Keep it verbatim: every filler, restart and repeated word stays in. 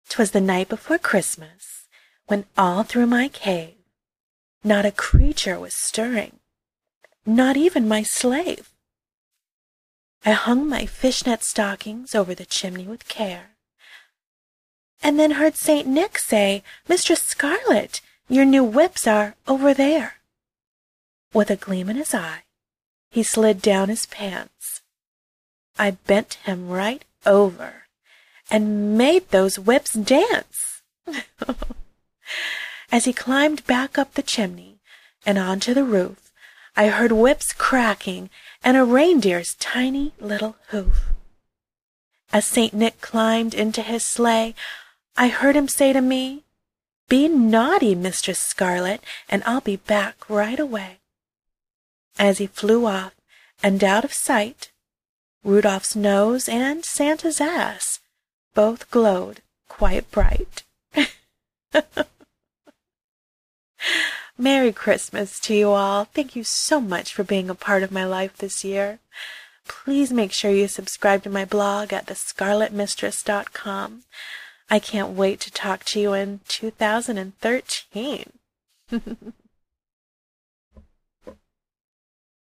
'Twas the night before Christmas, when all through my cave not a creature was stirring, not even my slave. I hung my fishnet stockings over the chimney with care, and then heard Saint Nick say, "Mistress Scarlet, your new whips are over there." With a gleam in his eye, he slid down his pants. I bent him right over and made those whips dance. As he climbed back up the chimney and onto the roof, I heard whips cracking and a reindeer's tiny little hoof. As Saint Nick climbed into his sleigh, I heard him say to me, "Be naughty, Mistress Scarlet, and I'll be back right away." As he flew off and out of sight, Rudolph's nose and Santa's ass both glowed quite bright. Merry Christmas to you all. Thank you so much for being a part of my life this year. Please make sure you subscribe to my blog at the scarlet mistress dot com. I can't wait to talk to you in two thousand thirteen.